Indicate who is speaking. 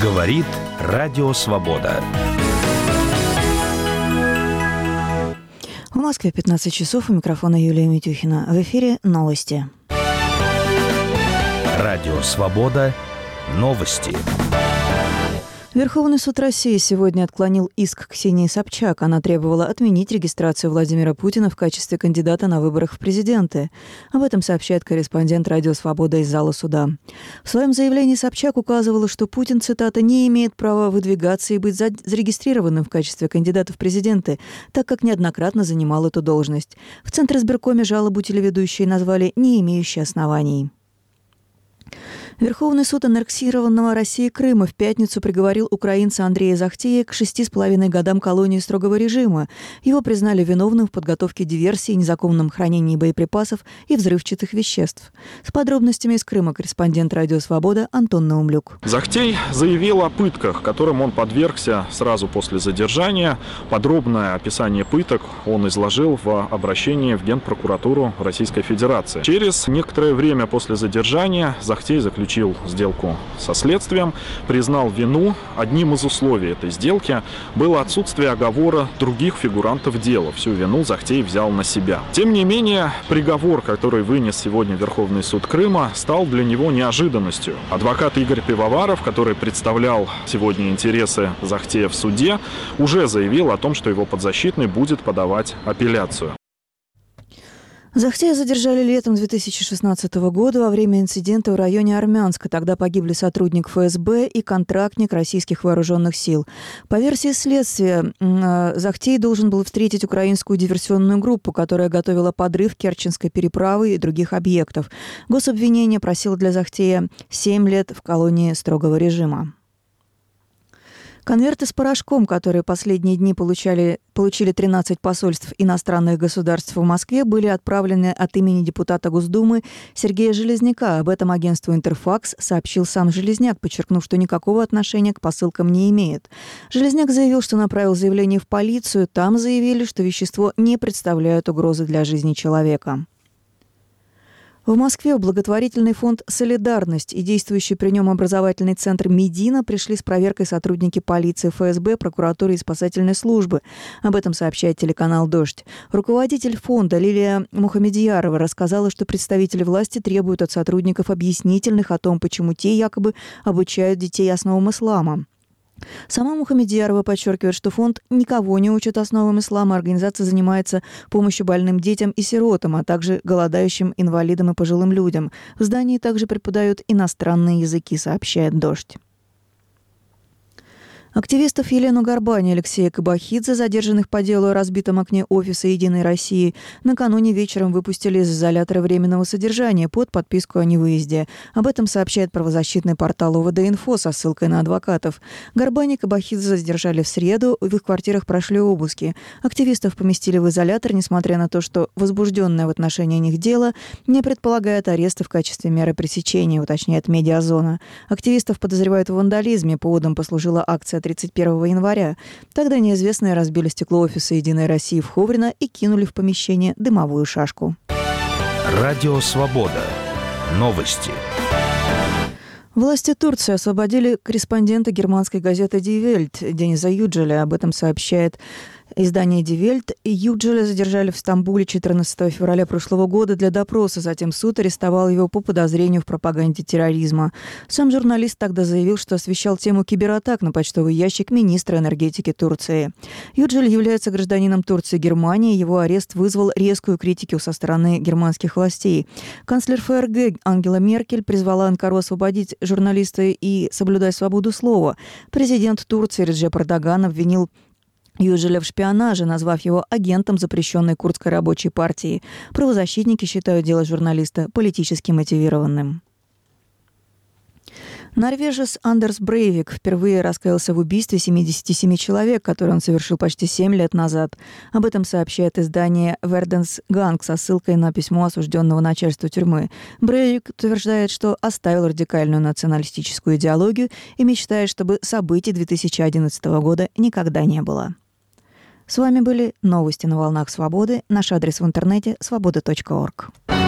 Speaker 1: Говорит Радио Свобода.
Speaker 2: В Москве 15 часов. У микрофона Юлия Митюхина. В эфире новости.
Speaker 1: Радио Свобода. Новости.
Speaker 2: Верховный суд России сегодня отклонил иск Ксении Собчак. Она требовала отменить регистрацию Владимира Путина в качестве кандидата на выборах в президенты. Об этом сообщает корреспондент Радио Свобода из зала суда. В своем заявлении Собчак указывала, что Путин, цитата, «не имеет права выдвигаться и быть зарегистрированным в качестве кандидата в президенты, так как неоднократно занимал эту должность». В Центризбиркоме жалобу телеведущие назвали «не имеющей оснований». Верховный суд аннексированного России Крыма в пятницу приговорил украинца Андрея Захтея к 6,5 годам колонии строгого режима. Его признали виновным в подготовке диверсии, незаконном хранении боеприпасов и взрывчатых веществ. С подробностями из Крыма корреспондент Радио Свобода Антон Наумлюк.
Speaker 3: Захтей заявил о пытках, которым он подвергся сразу после задержания. Подробное описание пыток он изложил в обращении в Генпрокуратуру Российской Федерации. Через некоторое время после задержания Захтей заключил сделку со следствием, признал вину. Одним из условий этой сделки было отсутствие оговора других фигурантов дела. Всю вину Захтей взял на себя. Тем не менее, приговор, который вынес сегодня Верховный суд Крыма, стал для него неожиданностью. Адвокат Игорь Пивоваров, который представлял сегодня интересы Захтея в суде, уже заявил о том, что его подзащитный будет подавать апелляцию.
Speaker 2: Захтея задержали летом 2016 года во время инцидента в районе Армянска. Тогда погибли сотрудник ФСБ и контрактник российских вооруженных сил. По версии следствия, Захтей должен был встретить украинскую диверсионную группу, которая готовила подрыв Керченской переправы и других объектов. Гособвинение просило для Захтея 7 лет в колонии строгого режима. Конверты с порошком, которые последние дни получили 13 посольств иностранных государств в Москве, были отправлены от имени депутата Госдумы Сергея Железняка. Об этом агентству «Интерфакс» сообщил сам Железняк, подчеркнув, что никакого отношения к посылкам не имеет. Железняк заявил, что направил заявление в полицию. Там заявили, что вещество не представляет угрозы для жизни человека. В Москве в благотворительный фонд «Солидарность» и действующий при нем образовательный центр «Медина» пришли с проверкой сотрудники полиции, ФСБ, прокуратуры и спасательной службы. Об этом сообщает телеканал «Дождь». Руководитель фонда Лилия Мухамедьярова рассказала, что представители власти требуют от сотрудников объяснительных о том, почему те якобы обучают детей основам ислама. Сама Мухамедьярова подчеркивает, что фонд никого не учит основам ислама. Организация занимается помощью больным детям и сиротам, а также голодающим инвалидам и пожилым людям. В здании также преподают иностранные языки, сообщает «Дождь». Активистов Елену Горбань и Алексея Кабахидзе, задержанных по делу о разбитом окне офиса «Единой России», накануне вечером выпустили из изолятора временного содержания под подписку о невыезде. Об этом сообщает правозащитный портал ОВД-Инфо со ссылкой на адвокатов. Горбань и Кабахидзе задержали в среду, в их квартирах прошли обыски. Активистов поместили в изолятор, несмотря на то, что возбужденное в отношении них дело не предполагает ареста в качестве меры пресечения, уточняет «Медиазона». Активистов подозревают в вандализме. Поводом послужила акция 31 января. Тогда неизвестные разбили стекло офиса «Единой России» в Ховрино и кинули в помещение дымовую шашку.
Speaker 1: Радио Свобода. Новости.
Speaker 2: Власти Турции освободили корреспондента германской газеты «Die Welt» Дениза Юджеля. Об этом сообщает издание «Die Welt». Юджеля задержали в Стамбуле 14 февраля прошлого года для допроса. Затем суд арестовал его по подозрению в пропаганде терроризма. Сам журналист тогда заявил, что освещал тему кибератак на почтовый ящик министра энергетики Турции. Юджель является гражданином Турции и Германии. Его арест вызвал резкую критику со стороны германских властей. Канцлер ФРГ Ангела Меркель призвала Анкару освободить журналиста и соблюдать свободу слова. Президент Турции Реджеп Эрдоган обвинил Юджеля в шпионаже, назвав его агентом запрещенной курдской рабочей партии. Правозащитники считают дело журналиста политически мотивированным. Норвежец Андерс Брейвик впервые раскаялся в убийстве 77 человек, которые он совершил почти 7 лет назад. Об этом сообщает издание «Верденс Ганг» со ссылкой на письмо осужденного начальству тюрьмы. Брейвик утверждает, что оставил радикальную националистическую идеологию и мечтает, чтобы событий 2011 года никогда не было. С вами были новости на волнах свободы. Наш адрес в интернете – свобода.орг.